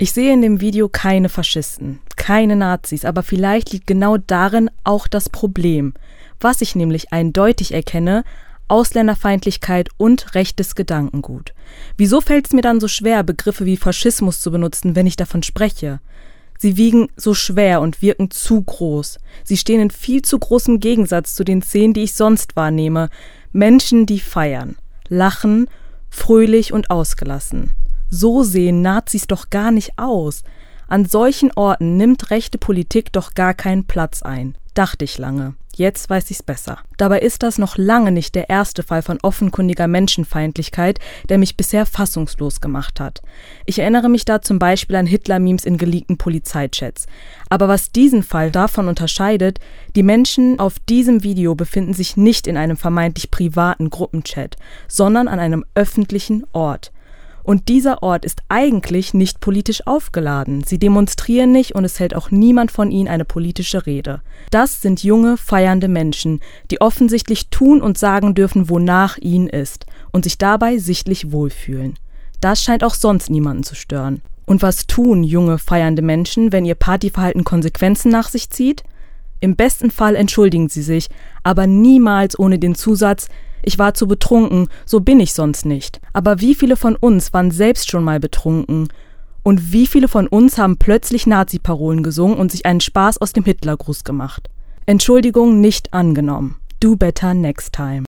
Ich sehe in dem Video keine Faschisten, keine Nazis, aber vielleicht liegt genau darin auch das Problem. Was ich nämlich eindeutig erkenne: Ausländerfeindlichkeit und rechtes Gedankengut. Wieso fällt es mir dann so schwer, Begriffe wie Faschismus zu benutzen, wenn ich davon spreche? Sie wiegen so schwer und wirken zu groß. Sie stehen in viel zu großem Gegensatz zu den Szenen, die ich sonst wahrnehme. Menschen, die feiern, lachen, fröhlich und ausgelassen. So sehen Nazis doch gar nicht aus. An solchen Orten nimmt rechte Politik doch gar keinen Platz ein. Dachte ich lange. Jetzt weiß ich's besser. Dabei ist das noch lange nicht der erste Fall von offenkundiger Menschenfeindlichkeit, der mich bisher fassungslos gemacht hat. Ich erinnere mich da zum Beispiel an Hitler-Memes in geleakten Polizeichats. Aber was diesen Fall davon unterscheidet: Die Menschen auf diesem Video befinden sich nicht in einem vermeintlich privaten Gruppenchat, sondern an einem öffentlichen Ort. Und dieser Ort ist eigentlich nicht politisch aufgeladen. Sie demonstrieren nicht und es hält auch niemand von ihnen eine politische Rede. Das sind junge, feiernde Menschen, die offensichtlich tun und sagen dürfen, wonach ihnen ist, und sich dabei sichtlich wohlfühlen. Das scheint auch sonst niemanden zu stören. Und was tun junge, feiernde Menschen, wenn ihr Partyverhalten Konsequenzen nach sich zieht? Im besten Fall entschuldigen sie sich, aber niemals ohne den Zusatz: Ich war zu betrunken, so bin ich sonst nicht. Aber wie viele von uns waren selbst schon mal betrunken? Und wie viele von uns haben plötzlich Nazi-Parolen gesungen und sich einen Spaß aus dem Hitlergruß gemacht? Entschuldigung nicht angenommen. Do better next time.